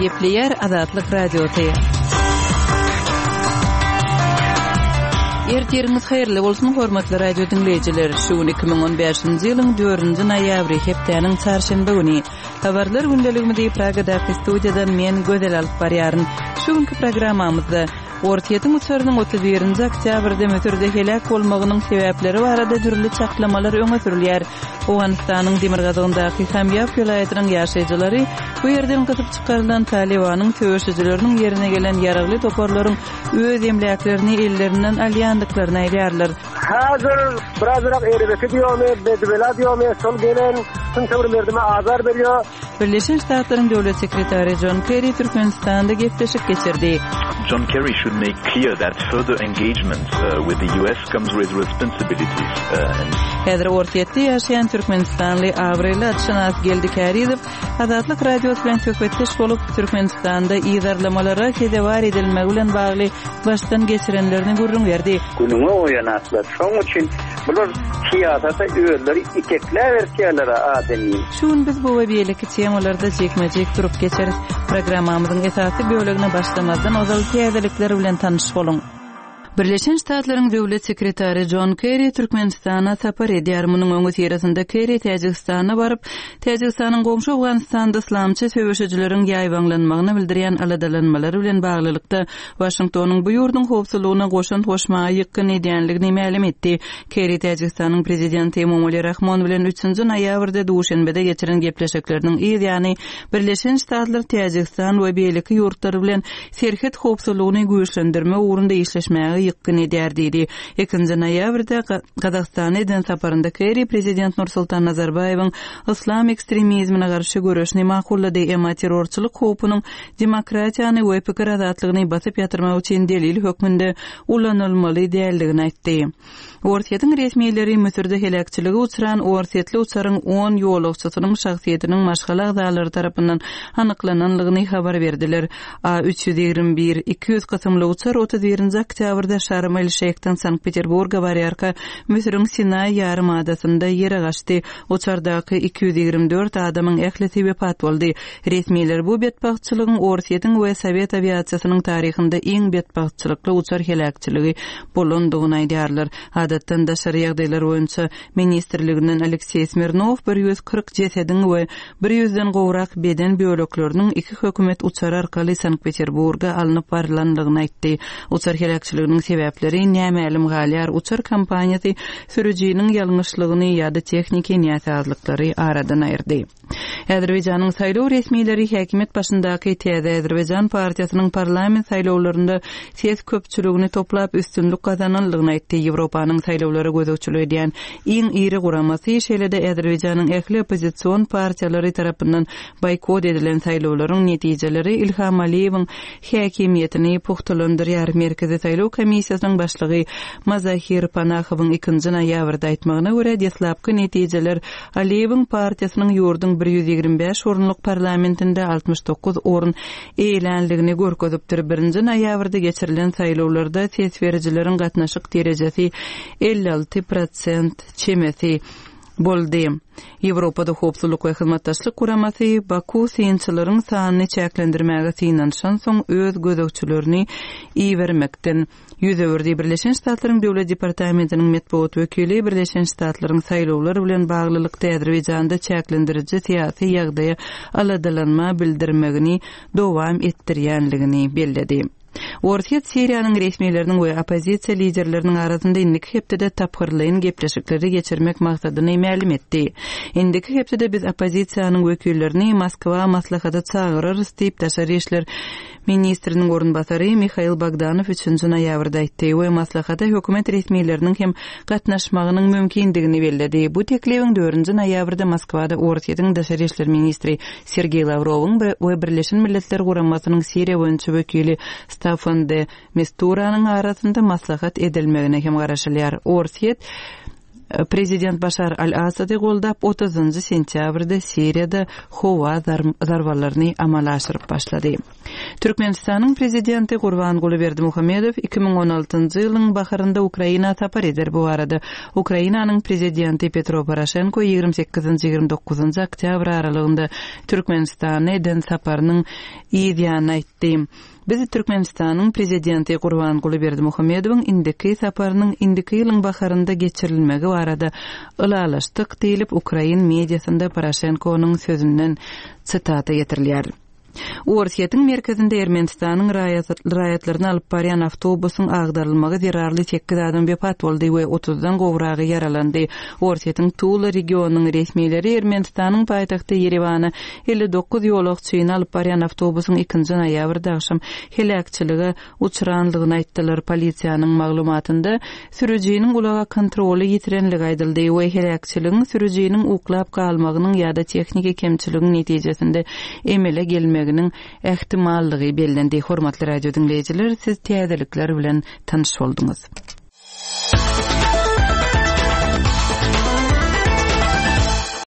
Gepleyer Azatlyk Radiosu. Ertiriniz hayırlı bolsun hormatly radio dinleyijiler. Şu 2015-nji ýylyň 4-nji noýabry hepdeniň çarşamba güni habarlar gündeliginde Pragada studiýadan men gözel alyp barýaryn. Şu günkü programmamyzda Ortiýetiň uçarynyň 31-nji oktýabrda mötürde helak bolmagynyň sebäpleri barada türli çaklamalar öňe sürilýär. Owganistanyň Demirgazondaky Samyap vilayatynyň ýaşaýjylary bu ýerden gatyp çykarylan Talibanyň töweşijileriniň ýerine gelen ýaragly toparlaryň öz emlaklerini ellerinden alýandyklaryny aýdýarlar. Hazır birazrak erebeki diýomy, bedbela diýomy, sol gelen sınçabrlerdime azar berýär. Birleşen Ştatlaryň döwlet sekretary John Kerry Türkmenistanda gepleşik geçirdi. John Kerry should make clear that further engagement with the US comes with responsibilities. Häzir ortaýetde ýaşaýan Türkmenistanly Avrela Çynas geldi Kerry Azatlyk Radiosu bilen söhbetleş bolup Türkmenistanda ýydarlamalara kedewar edilmegi bilen bagly başdan geçirenlerini gurrun berdi. Günüňe oýanatlar. Şoň üçin bular siyasata öýleri itekler versiýalara ademy. Şuň biz bu we beýleki temalarda jekmejek durup geçeriz. Programmamyzyň esasy bölegine başlamazdan ozal täzelikler bilen tanyş bolun. Birleşen Ştatlaryň döwlet sekretary John Kerry Türkmenistana sapar edýär. Munyň öňü terasynda Kerry Täjikistana baryp, Täjikistanyň gomşy Owganistanda islamçy söwüşejileriň ýaýbanlanmagyny bildirýän aladalanmalary bilen baglylykda Washingtonyň bu ýurdun howpsuzlygyna goşan hoşmagy ýykyn edýänligini ma'lum etdi. Kerry Täjikistanyň prezidenti Emomali Rahmon bilen 3-nji noýabrda duşanbede geçiren gepleşikleriniň ýa-ni Birleşen Ştatlar Täjikistan we beýleki ýurtlary bilen serhet howpsuzlygyny güýçlendirme ugrunda işleşmäge ýykyn edýär diýdi. 2-nji noýabrda Kazakstana eden saparynda Kerry prezident Nursultan Nazarbayewiň islam ekstremizmine garşy görüşini makullady. Emma terrorçylyk howpunyň demokratiýany we pikir azatlygyny basyp ýatyrmak üçin delil hökmünde ulanylmaly diýerligini aýtdy. Ortiýetiň resmiýetleri Mötürde helakçyligi uçuran ortiýetli uçaryň 10 ýolagçysynyň şahsiýetiniň maşgala agzalary tarapyndan anyklananlygyny habar berdiler. A321 200 kysymly uçar 31-nji oktýabrda Şarm el-Şeyh'den Sankt-Peterburga barýarka Mötürüň Sinay ýarymadasyna ýere gaçdy. Uçardaky 224 adamyň ählisi wepat boldy. Resmiýetler bu betbagtçylygyň ortiýetiň we Sowet aviasiýasynyň taryhynda iň betbagtçylykly uçar helakçyligi bolandygyny aýdýarlar. Adatdan daşary ýagdaýlar boýunça ministrliginden Aleksey Smirnov 140 jesediň we 100den gowrak beden bölegleriniň iki hökümet uçary arkaly Sankt-Peterburga alınıp barlandygyny aýtdy. Uçar helakçylygynyň sebäpleri nämälim galýar uçar kampaniýasy sürüjiniň ýalňyşlygyny ýa-da техники niýatsazlyklary aradan aýyrdy. Azerbaýjanyň saýlaw resmiýetleri häkimet başyndaky Täze Azerbaýjan partiýasynyň parlament saýlawlarynda ses köpçüligini toplap üstünlük gazananlygyny aýtdy. Ýewropanyň saýlawlary gözegçilik edýän iň iri guramasy şeýlede Azerbaýjanyň ähli opozisiýon partiýalary tarapyndan boykot edilen saýlawlaryň netijeleri Ilham Aliýewiň häkimiýetini puhtalandyrýar. Merkezi saýlaw komissiýasynyň başlygy Mazahir Panahowyň 2-nji noýabrda aýtmagyna görä deslapky netijeler Aliýewiň partiýasynyň ýurdun 125 orunluk parlamentinde 69 orun eýlenligini görkezipdir. 1-nji noýabrda geçirilen saýlawlarda ses berijileriň gatnaşyk derejesi 56% çemesi boldy. Ýewropada howpsuzlyk we hyzmatdaşlyk guramasy Baku synçylaryň sanyny çäklendirmäge synanşan soň öz gözegçilerini iýermekden ýüz öwürdi. Birleşen Ştatlaryň döwlet departamentiniň medeniýet wekili Birleşen Ştatlaryň saýlawlary bilen baglylykda Azerbaýjanda çäklendiriji syýasy ýagdaýa aladalanma bildirmegini dowam etdirýänligini bellädi. Ortiýet Siriýanyň resmiýetleriniň we opozisiýa liderleriniň arasynda indiki hepde tapgyrlygyny gepleşikleri geçirmek maksadyny ma'lum etdi. Indiki hepde biz opozisiýanyň wekillerini Moskwa maslahata çağıryrys diýip Daşary işler ministriniň orunbasary Mikhail Bogdanov 3-nji noýabrda aýtdy we maslahata hökümet resmiýetleriniň hem gatnaşmagynyň mümkindigini bellädi. Bu teklibiň 4-nji noýabrda Moskwada Ortiýetiň Daşary işler ministri Sergey Lavrowyň we Birleşen Milletler Guramasynyň Siriýa boýunça wekili Stefan de Misturanyň arasynda maslahat edilmegine hem garaşylýar. Ortiýet Prezident Bashar al-Asady goldap 30-njy sentýabrda Siriýada howa zarbarlaryny amala aşyryp başlady. Türkmenistanyň prezidenti Gurbanguly Berdimuhammedow 2016-njy ýylyň baharynda Ukraina tapar eder. Bu arada Ukrainanyň prezidenti Petro Poroshenko 28-29 oktyabr aralygynda Türkmenistana eden saparynyň ýa-da aýtdy. Biz Türkmenistanyň prezidenti Gurbanguly Berdimuhammedowyň indiki saparynyň indiki ýylyň baharynda geçirilmegi barada ılalaşdyk diýilip Ukrain mediasynda Poroshenkonyň sözünden sitata getirilýär. Ursiyetiň merkezinde Ermenistanyň raýatlaryny alyp barýan awtobusyň agdarylmagy zerarly 8 adam wepat boldy we 30-dan gowragy yaralandy. Ursiyetiň Tula regionunyň resmiýetleri Ermenistanyň paýtagty Yerewany 59 ýolagçyny alyp barýan awtobusyň 2-nji noýabrda akşam helakçylyga uçuranlygyny aýtdylar. Polisiýanyň maglumatynda sürüjiniň ulaga kontroly ýitirenligi aýdyldy we helakçylygyň sürüjiniň uklap galmagynyň ýa-da tehnika kemçiligiň netijesinde emele gelmegi ehtimallygy bellendi. Hormatly radio dinleyijiler, siz täzelikler bilen tanyş boldunuz.